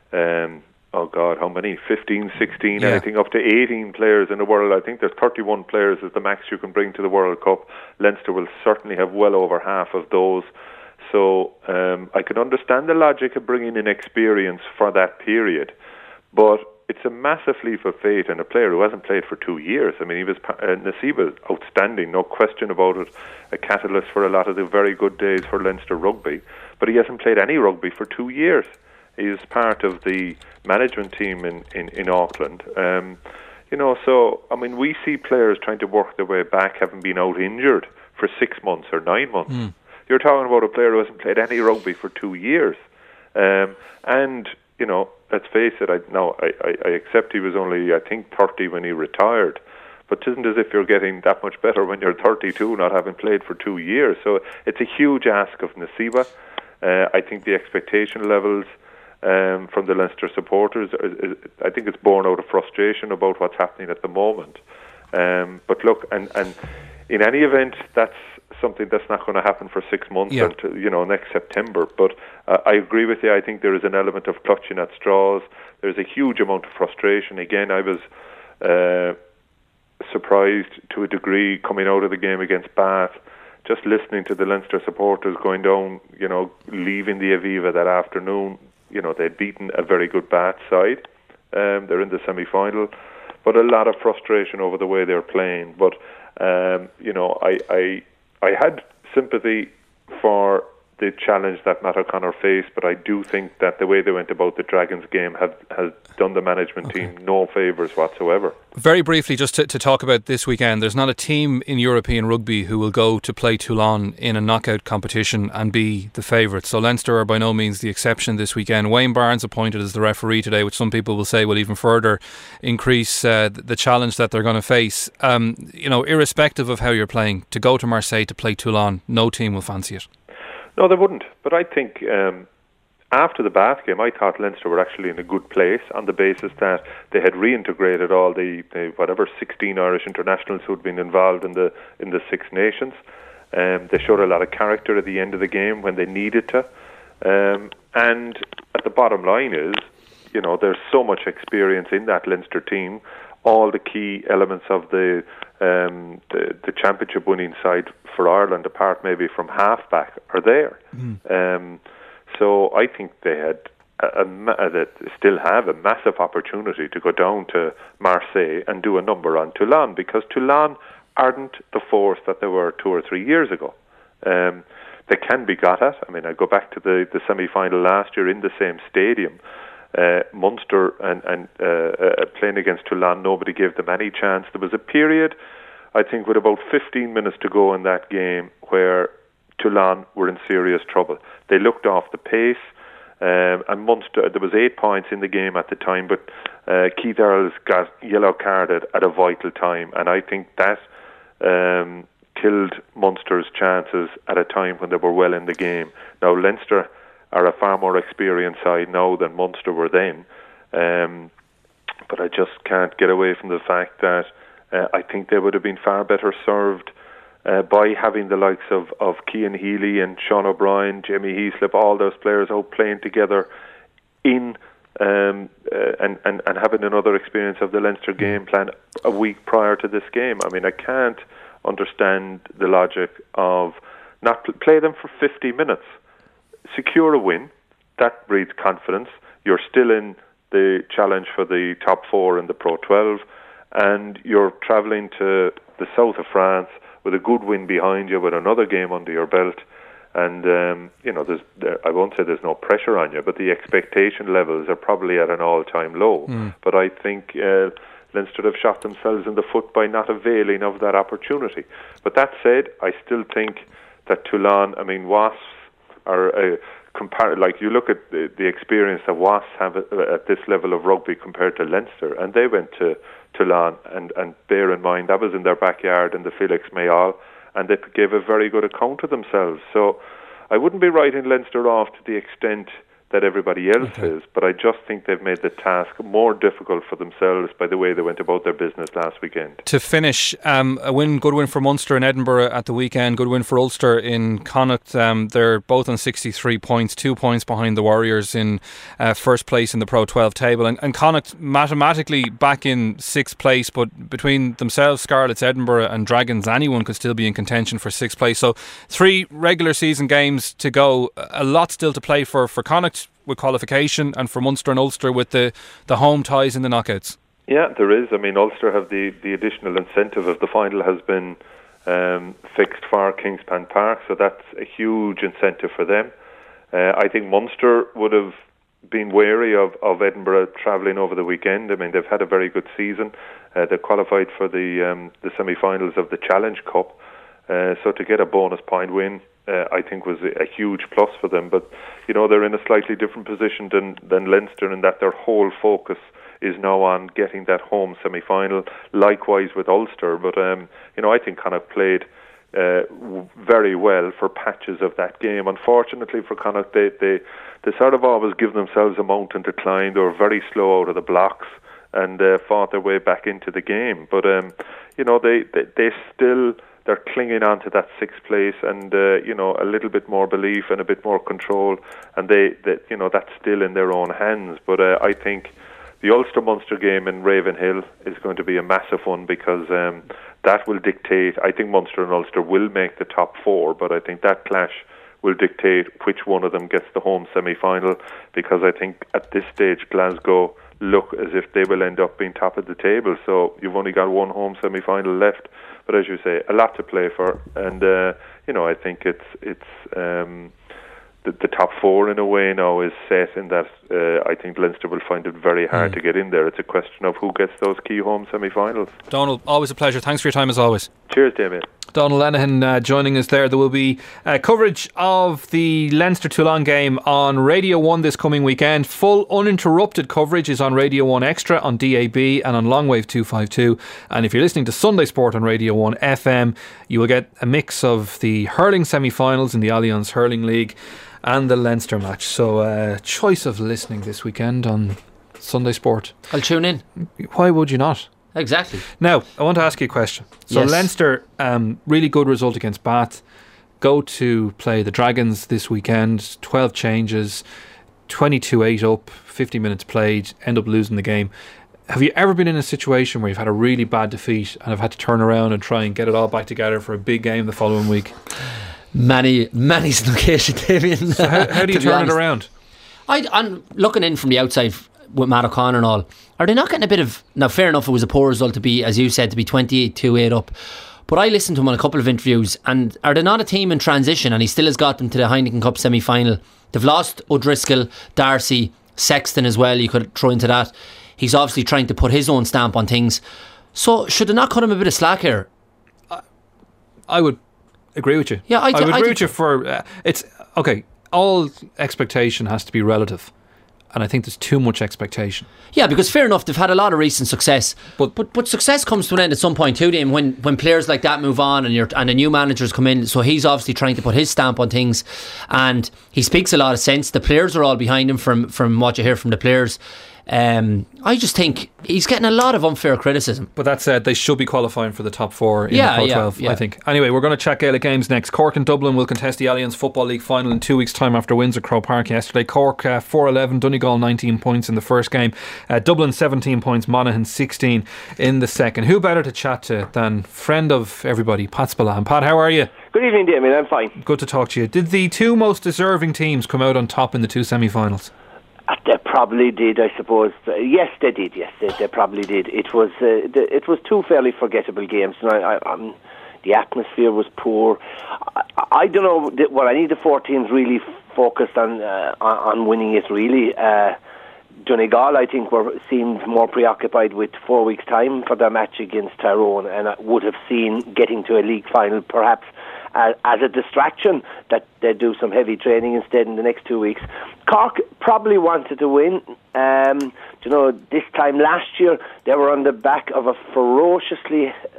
um, oh God, how many? fifteen, sixteen, yeah. anything up to eighteen players in the world. I think there's thirty-one players is the max you can bring to the World Cup. Leinster will certainly have well over half of those. so um, I can understand the logic of bringing in experience for that period, but it's a massive leap of faith in a player who hasn't played for two years. I mean, he was uh, Naceeba, outstanding, no question about it, a catalyst for a lot of the very good days for Leinster rugby, but he hasn't played any rugby for two years. He is part of the management team in, in, in Auckland. Um, you know, so, I mean, we see players trying to work their way back, having been out injured for six months or nine months. Mm. You're talking about a player who hasn't played any rugby for two years. Um, and, you know, let's face it, I, no, I, I, I accept he was only, I think, thirty when he retired. But it isn't as if you're getting that much better when you're thirty-two, not having played for two years. So it's a huge ask of Naceeba. Uh, I think the expectation levels um, from the Leinster supporters, are, I think it's born out of frustration about what's happening at the moment. Um, but look, and, and in any event, that's something that's not going to happen for six months yeah. until, you know, next September. But uh, I agree with you. I think there is an element of clutching at straws. There's a huge amount of frustration. Again, I was uh, surprised to a degree coming out of the game against Bath, just listening to the Leinster supporters going down, you know, leaving the Aviva that afternoon. You know, they'd beaten a very good Bath side. Um, they're in the semi-final. But a lot of frustration over the way they're playing. But, um, you know, I... I I had sympathy for the challenge that Matt O'Connor faced, but I do think that the way they went about the Dragons game have, has done the management okay. team no favours whatsoever. Very briefly, just to, to talk about this weekend, there's not a team in European rugby who will go to play Toulon in a knockout competition and be the favourites. So Leinster are by no means the exception this weekend. Wayne Barnes appointed as the referee today, which some people will say will even further increase uh, the challenge that they're going to face. Um, you know, irrespective of how you're playing, to go to Marseille to play Toulon, no team will fancy it. No, they wouldn't. But I think um, after the Bath game, I thought Leinster were actually in a good place on the basis that they had reintegrated all the, the whatever sixteen Irish internationals who had been involved in the in the Six Nations. Um, they showed a lot of character at the end of the game when they needed to. Um, and at the bottom line is, you know, there's so much experience in that Leinster team. All the key elements of the um, the, the championship winning side for Ireland, apart maybe from halfback, are there. Mm. Um, so I think they had a, a, that still have a massive opportunity to go down to Marseille and do a number on Toulon, because Toulon aren't the force that they were two or three years ago. Um, they can be got at. I mean, I go back to the, the semi-final last year in the same stadium. Uh, Munster and, and uh, uh, playing against Toulon, nobody gave them any chance. There was a period, I think, with about fifteen minutes to go in that game where Toulon were in serious trouble. They looked off the pace, um, and Munster, there was eight points in the game at the time, but uh, Keith Earls got yellow carded at a vital time, and I think that um, killed Munster's chances at a time when they were well in the game. Now, Leinster are a far more experienced side now than Munster were then. Um, but I just can't get away from the fact that uh, I think they would have been far better served uh, by having the likes of, of Cian Healy and Sean O'Brien, Jamie Heaslip, all those players out playing together in um, uh, and, and, and having another experience of the Leinster game plan a week prior to this game. I mean, I can't understand the logic of not pl- play them for fifty minutes. Secure a win, that breeds confidence. You're still in the challenge for the top four in the Pro twelve, and you're travelling to the south of France with a good win behind you, with another game under your belt. And um, you know, there's there, I won't say there's no pressure on you, but the expectation levels are probably at an all-time low. Mm. But I think uh, Leinster have shot themselves in the foot by not availing of that opportunity. But that said, I still think that Toulon, I mean, Wasps are uh, compar- like you look at the, the experience that Wasps have at, at this level of rugby compared to Leinster, and they went to Toulon, and, and bear in mind that was in their backyard in the Felix Mayall, and they gave a very good account of themselves. So I wouldn't be writing Leinster off to the extent that everybody else Okay. is, but I just think they've made the task more difficult for themselves by the way they went about their business last weekend. To finish, um, a win, good win for Munster in Edinburgh at the weekend, good win for Ulster in Connacht. Um, they're both on sixty-three points, two points behind the Warriors in uh, first place in the Pro twelve table. And, and Connacht mathematically back in sixth place, but between themselves, Scarlets, Edinburgh and Dragons, anyone could still be in contention for sixth place. So three regular season games to go, a lot still to play for, for Connacht with qualification, and for Munster and Ulster with the, the home ties in the knockouts. Yeah, there is. I mean, Ulster have the, the additional incentive of the final has been um, fixed for Kingspan Park, so that's a huge incentive for them. Uh, I think Munster would have been wary of, of Edinburgh travelling over the weekend. I mean, they've had a very good season. Uh, they qualified for the um, the semi-finals of the Challenge Cup, uh, so to get a bonus point win, Uh, I think was a, a huge plus for them. But, you know, they're in a slightly different position than, than Leinster in that their whole focus is now on getting that home semi-final, likewise with Ulster. But, um, you know, I think Connacht played uh, w- very well for patches of that game. Unfortunately for Connacht, they, they, they sort of always give themselves a mountain to climb. They were very slow out of the blocks and uh, fought their way back into the game. But, um, you know, they, they, they still... they're clinging on to that sixth place, and uh, you know, a little bit more belief and a bit more control, and they, they you know, that's still in their own hands. But uh, I think the Ulster Munster game in Ravenhill is going to be a massive one, because um, that will dictate. I think Munster and Ulster will make the top four, but I think that clash will dictate which one of them gets the home semi-final, because I think at this stage Glasgow look as if they will end up being top of the table. So you've only got one home semi-final left. But as you say, a lot to play for, and uh, you know, I think it's it's um, the, the top four in a way now is set in that. Uh, I think Leinster will find it very hard mm. to get in there. It's a question of who gets those key home semi-finals. Donald, always a pleasure. Thanks for your time as always. Cheers, Damien. Donald Lenihan uh, joining us there. There will be uh, coverage of the Leinster-Toulon game on Radio one this coming weekend. Full uninterrupted coverage is on Radio one Extra, on D A B and on Longwave two fifty-two. And if you're listening to Sunday Sport on Radio one F M, you will get a mix of the hurling semi-finals in the Allianz Hurling League and the Leinster match. So uh, choice of listening this weekend on Sunday Sport. I'll tune in. Why would you not? Exactly. Now, I want to ask you a question. So yes. Leinster, um, really good result against Bath. Go to play the Dragons this weekend. twelve changes, twenty-two eight up, fifty minutes played, end up losing the game. Have you ever been in a situation where you've had a really bad defeat and have had to turn around and try and get it all back together for a big game the following week? Many, many occasion, Damien. So how, how do you turn it around? I, I'm looking in from the outside with Matt O'Connor and all. Are they not getting a bit of... Now, fair enough, it was a poor result to be, as you said, to be twenty-eight two eight up. But I listened to him on a couple of interviews, and are they not a team in transition? And he still has got them to the Heineken Cup semi-final. They've lost O'Driscoll, Darcy, Sexton as well. You could throw into that. He's obviously trying to put his own stamp on things. So should they not cut him a bit of slack here? I, I would agree with you. Yeah, I, d- I would I agree d- with you for... Uh, it's okay, all expectation has to be relative. And I think there's too much expectation. Yeah, because fair enough, they've had a lot of recent success, but but, but success comes to an end at some point too, Dame, when when players like that move on and you're, and the new managers come in. So he's obviously trying to put his stamp on things, and he speaks a lot of sense. The players are all behind him from from what you hear from the players. Um, I just think he's getting a lot of unfair criticism. But that said, they should be qualifying for the top four in yeah, the Pro yeah, twelve, yeah. I think. Anyway, we're going to chat Gaelic games next. Cork and Dublin will contest the Allianz Football League final in two weeks' time after wins at Croke Park yesterday. Cork uh, four eleven, Donegal nineteen points in the first game. Uh, Dublin seventeen points, Monaghan sixteen in the second. Who better to chat to than friend of everybody, Pat Spillane. Pat, how are you? Good evening, Damien. I'm fine. Good to talk to you. Did the two most deserving teams come out on top in the two semi-finals? They probably did, I suppose. Yes, they did. Yes, they, they probably did. It was uh, the, it was two fairly forgettable games. And I, I, um, the atmosphere was poor. I, I don't know. Well, I need the four teams really focused on uh, on winning it. Really, uh, Donegal, I think, were seemed more preoccupied with four weeks' time for their match against Tyrone, and I would have seen getting to a league final perhaps Uh, as a distraction, that they do some heavy training instead in the next two weeks. Cork probably wanted to win. Um, you know, this time last year they were on the back of a ferociously uh,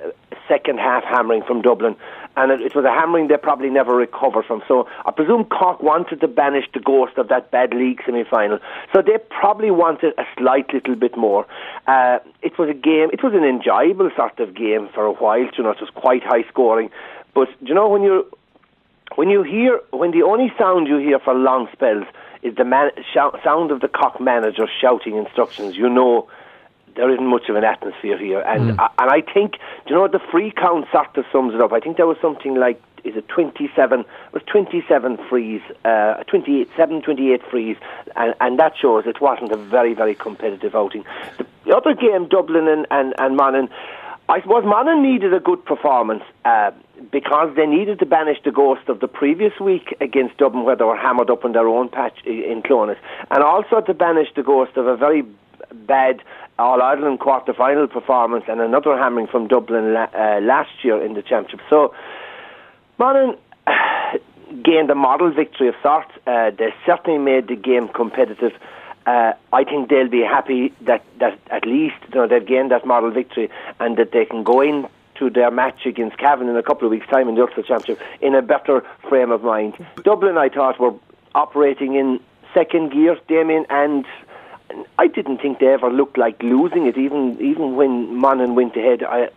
second half hammering from Dublin, and it, it was a hammering they probably never recovered from. So I presume Cork wanted to banish the ghost of that bad league semi-final, so they probably wanted a slight little bit more. Uh, it was a game, it was an enjoyable sort of game for a while, you know, it was quite high scoring, but you know, when you when you hear, when the only sound you hear for long spells is the man, shout, sound of the Cork manager shouting instructions, you know there isn't much of an atmosphere here. And mm. I, and I think, do you know, the free count sort of sums it up. I think there was something like, is it twenty-seven, it was twenty-seven frees, uh, twenty-eight, seven, twenty-eight frees, and, and that shows it wasn't a very, very competitive outing. The, the other game, Dublin and, and, and Monaghan, I suppose Monaghan needed a good performance uh, because they needed to banish the ghost of the previous week against Dublin, where they were hammered up in their own patch in Clones, and also to banish the ghost of a very bad All-Ireland quarter-final performance and another hammering from Dublin la- uh, last year in the championship. So Monaghan uh, gained a model victory of sorts. Uh, they certainly made the game competitive. Uh, I think they'll be happy that, that at least, you know, they've gained that model victory and that they can go in to their match against Cavan in a couple of weeks' time in the Ulster Championship in a better frame of mind. Dublin, I thought, were operating in second gear, Damien, and I didn't think they ever looked like losing it, even even when Monaghan went ahead. I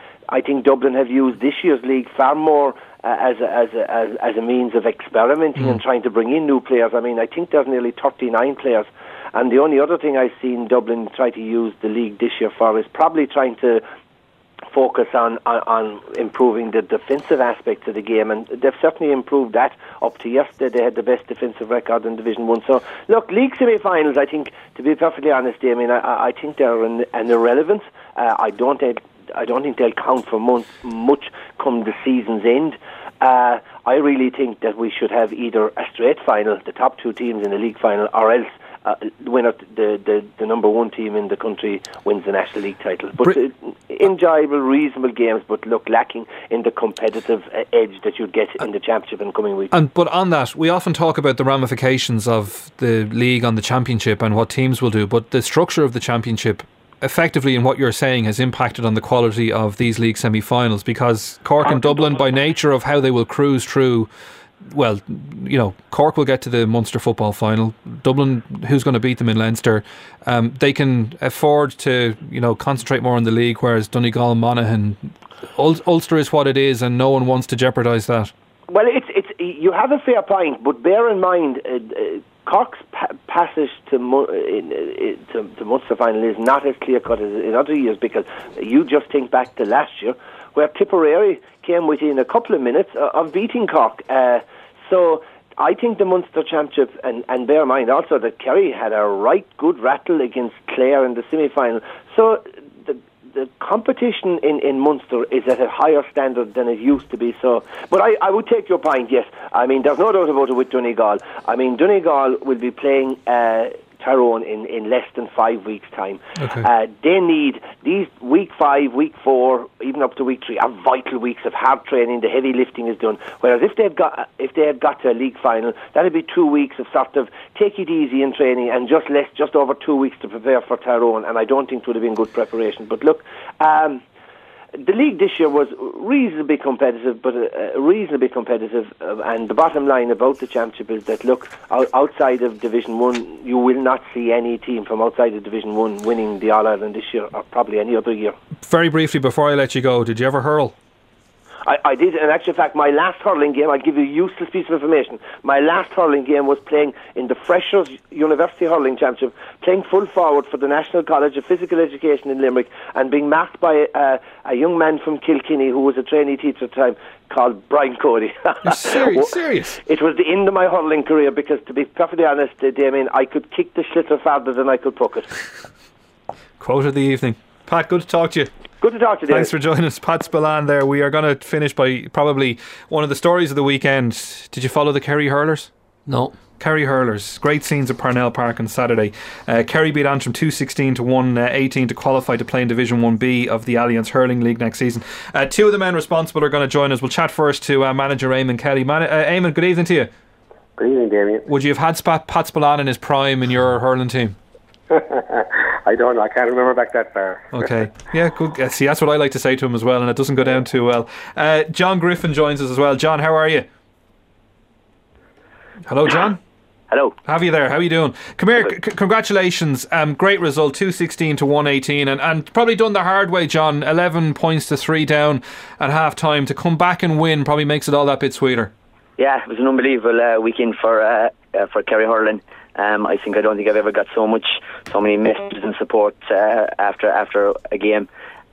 I think Dublin have used this year's league far more uh, as, a, as, a, as as a means of experimenting mm. and trying to bring in new players. I mean, I think there's nearly thirty-nine players, and the only other thing I've seen Dublin try to use the league this year for is probably trying to focus on, on, on improving the defensive aspects of the game, and they've certainly improved that. Up to yesterday, they had the best defensive record in Division One. So, look, league semi-finals, I think, to be perfectly honest, I mean, I, I think they're an, an irrelevant. Uh, I don't think I don't think they'll count for months, much come the season's end. Uh, I really think that we should have either a straight final, the top two teams in the league final, or else Uh, winner, the, the the number one team in the country wins the National League title. But uh, enjoyable, reasonable games, but look, lacking in the competitive uh, edge that you'd get in the championship in the coming weeks. And but on that, we often talk about the ramifications of the league on the championship and what teams will do, but the structure of the championship, effectively, in what you're saying, has impacted on the quality of these league semi-finals, because Cork and Dublin, by nature of how they will cruise through, well, you know, Cork will get to the Munster football final. Dublin, who's going to beat them in Leinster? Um, they can afford to, you know, concentrate more on the league, whereas Donegal, Monaghan, Ul- Ulster is what it is, and no one wants to jeopardise that. Well, it's it's you have a fair point, but bear in mind, uh, uh, Cork's pa- passage to, Mu- in, uh, to to Munster final is not as clear cut as in other years, because you just think back to last year, where Tipperary came within a couple of minutes of beating Cork. Uh, so I think the Munster Championship, and, and bear in mind also that Kerry had a right good rattle against Clare in the semi-final. So the the competition in, in Munster is at a higher standard than it used to be. So, but I, I would take your point, yes. I mean, there's no doubt about it with Donegal. I mean, Donegal will be playing Uh, Tyrone in, in less than five weeks' time. Okay. Uh, they need these week five, week four, even up to week three are vital weeks of hard training. The heavy lifting is done. Whereas if they've got if they had got to a league final, that'd be two weeks of sort of take it easy in training and just less, just over two weeks to prepare for Tyrone. And I don't think it would have been good preparation. But look, um, the league this year was reasonably competitive, but uh, reasonably competitive. Uh, and the bottom line about the championship is that, look, out, outside of Division One, you will not see any team from outside of Division One winning the All Ireland this year, or probably any other year. Very briefly, before I let you go, did you ever hurl? I, I did. In actual fact, my last hurling game, I'll give you a useless piece of information. My last hurling game was playing in the Freshers University Hurling Championship, playing full forward for the National College of Physical Education in Limerick, and being marked by uh, a young man from Kilkenny who was a trainee teacher at the time, called Brian Cody. You're serious? serious? It was the end of my hurling career, because, to be perfectly honest, uh, Damien, I could kick the schlitter farther than I could puck it. Quote of the evening. Pat, good to talk to you. Good to talk to you. Thanks for joining us. Pat Spillane there. We are going to finish by probably one of the stories of the weekend. Did you follow the Kerry Hurlers? No. Kerry Hurlers. Great scenes at Parnell Park on Saturday. Uh, Kerry beat Antrim two sixteen to one eighteen to qualify to play in Division one B of the Alliance Hurling League next season. Uh, two of the men responsible are going to join us. We'll chat first to uh, manager Eamon Kelly. Man- uh, Eamon, good evening to you. Good evening, Damien. Would you have had Sp- Pat Spillane in his prime in your hurling team? I don't know. I can't remember back that far. Okay. Yeah, good. See, that's what I like to say to him as well, and it doesn't go down too well. Uh, John Griffin joins us as well. John, how are you? Hello, John. Hello. Have you there? How are you doing? Come here. C- congratulations. Um, great result, two sixteen to one eighteen, and, and probably done the hard way, John. eleven points to three down at half time. To come back and win probably makes it all that bit sweeter. Yeah, it was an unbelievable uh, weekend for uh, uh, for Kerry hurling. Um, I think I don't think I've ever got so much, so many messages and support uh, after after a game.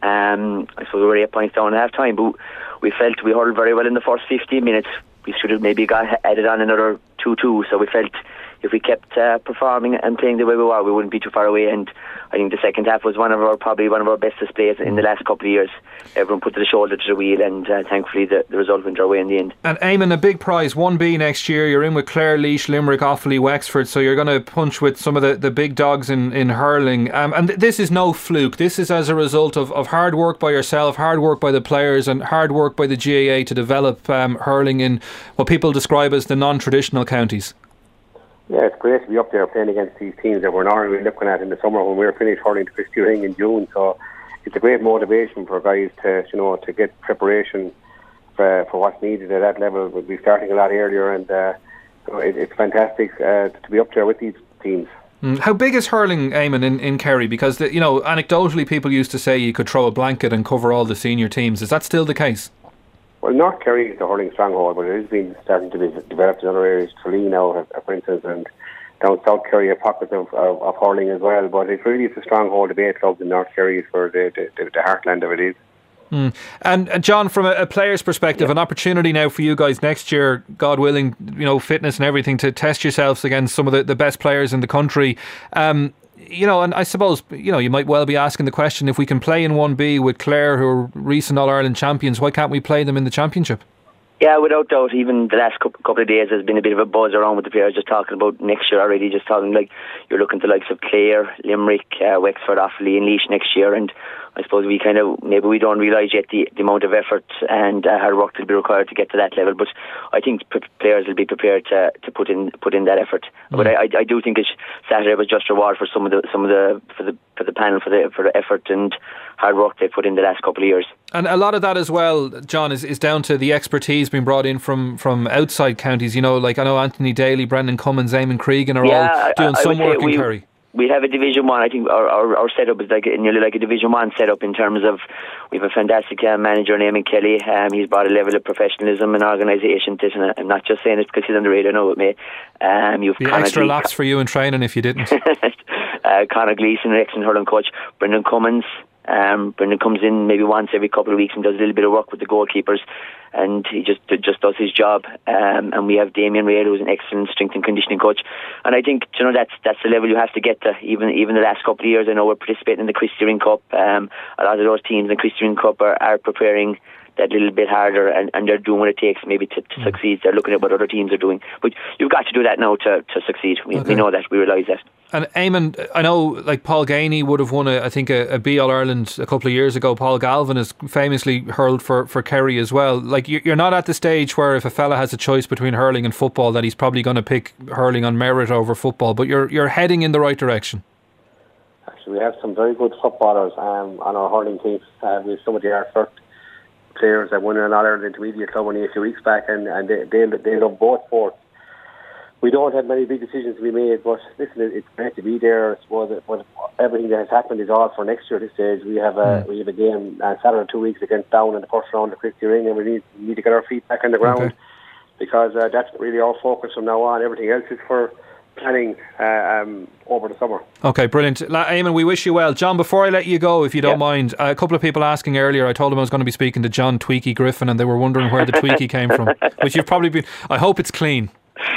Um, I suppose we were eight points down at half time, but we felt we hurled very well in the first fifteen minutes. We should have maybe got added on another two two, so we felt if we kept uh, performing and playing the way we were, we wouldn't be too far away. And I think the second half was one of our probably one of our best displays in the last couple of years. Everyone put the shoulder to the wheel, and uh, thankfully the, the result went our way in the end. And Eamon, a big prize, one B next year. You're in with Clare, Laois, Limerick, Offaly, Wexford, so you're going to punch with some of the, the big dogs in, in hurling. Um, and th- this is no fluke. This is as a result of, of hard work by yourself, hard work by the players, and hard work by the G A A to develop um, hurling in what people describe as the non-traditional counties. Yeah, it's great to be up there playing against these teams that we're normally looking at in the summer when we were finished hurling to Christy Ring in June. So it's a great motivation for guys to, you know, to get preparation for, for what's needed at that level. We'll be starting a lot earlier, and uh, it, it's fantastic uh, to be up there with these teams. Mm. How big is hurling, Eamon, in, in Kerry? Because, the, you know, anecdotally people used to say you could throw a blanket and cover all the senior teams. Is that still the case? Well, North Kerry is the hurling stronghold, but it has been starting to be developed in other areas. Tralee now, for instance, and down South Kerry have pockets of, of, of hurling as well. But it's really it's a stronghold of eight clubs in North Kerry for the, the, the heartland of it is. Mm. And uh, John, from a, a player's perspective, yeah. an opportunity now for you guys next year, God willing, you know, fitness and everything, to test yourselves against some of the, the best players in the country. Um, You know, and I suppose, you know, you might well be asking the question, if we can play in one B with Clare, who are recent All-Ireland champions, why can't we play them in the Championship? Yeah, without doubt. Even the last couple of days there's been a bit of a buzz around with the players just talking about next year already, just talking like you're looking to the likes of Clare, Limerick, uh, Wexford, Offaly and Laois next year, and I suppose we kind of, maybe we don't realise yet the, the amount of effort and uh, hard work that will be required to get to that level, but I think p- players will be prepared to, to put in put in that effort. Mm. But I, I do think it's, Saturday was just reward for some of the some of the for the for the panel for the for the effort and hard work they put in the last couple of years. And a lot of that as well, John, is, is down to the expertise being brought in from, from outside counties. You know, like I know Anthony Daly, Brendan Cummins, Eamon Cregan are yeah, all doing I, I some work in we, Kerry. We have a Division One. I think our, our, our setup is like nearly like a Division One setup in terms of we have a fantastic uh, manager named Eamon Kelly. Um, he's brought a level of professionalism and organisation to this, and I'm not just saying it because he's on the radio now with me. Um, you've the extra Gle- laps for you in training if you didn't. uh, Conor Gleeson, an excellent hurling coach. Brendan Cummins. Um, Brendan comes in maybe once every couple of weeks and does a little bit of work with the goalkeepers, and he just just does his job. Um, and we have Damien Reid, who's an excellent strength and conditioning coach. And I think, you know, that's that's the level you have to get to. Even even the last couple of years, I know we're participating in the Christy Ring Cup. Um, a lot of those teams in the Christy Ring Cup are, are preparing that little bit harder, and, and they're doing what it takes maybe to, to mm. succeed. They're looking at what other teams are doing, but you've got to do that now to, to succeed. We, okay. we know that, we realise that. And Eamon, I know like Paul Gainey would have won a, I think a, a B All Ireland a couple of years ago. Paul Galvin has famously hurled for, for Kerry as well. Like you're not at the stage where if a fella has a choice between hurling and football that he's probably going to pick hurling on merit over football, but you're you're heading in the right direction. Actually, we have some very good footballers um, on our hurling teams. Uh, we have some of the Arthur players that won an All-Ireland Intermediate Club only a few weeks back, and, and they, they they love both sports. We don't have many big decisions to be made, but listen, it's great to be there. I suppose but everything that has happened is all for next year at this stage. We have a mm. we have a game on Saturday two weeks against Down in the first round of Christy Ring, and we need, need to get our feet back on the ground, okay. because uh, that's really our focus from now on. Everything else is for planning uh, um, over the summer. Okay, brilliant. Eamon, we wish you well. John, before I let you go, if you don't yeah. mind, uh, a couple of people asking earlier, I told them I was going to be speaking to John Tweaky Griffin, and they were wondering where the Tweaky came from, which you've probably been... I hope it's clean.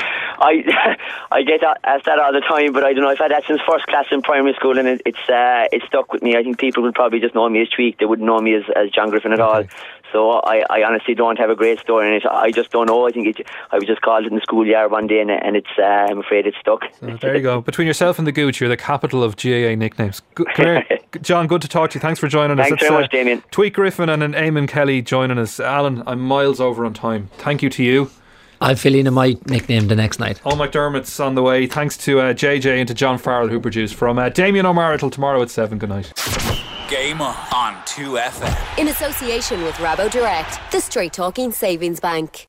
I I get asked that all the time, but I don't know. I've had that since first class in primary school, and it, it's uh, it's stuck with me. I think people would probably just know me as Tweak. They wouldn't know me as, as John Griffin at okay. all. So I, I honestly don't have a great story in it. I just don't know. I think it, I was just called it in the schoolyard one day, and, and it's uh, I'm afraid it's stuck. So there you go. Between yourself and the Gooch, you're the capital of G A A nicknames. Come here, John. Good to talk to you. Thanks for joining us. Thanks That's, very much, uh, Damien. Tweak Griffin and an Eamon Kelly joining us. Alan, I'm miles over on time. Thank you to you. I'll fill in my nickname the next night. All McDermott's on the way. Thanks to uh, J J and to John Farrell who produced. From uh, Damien O'Mara till tomorrow at seven. Good night. Game On on two F M. In association with Rabo Direct, the straight talking savings bank.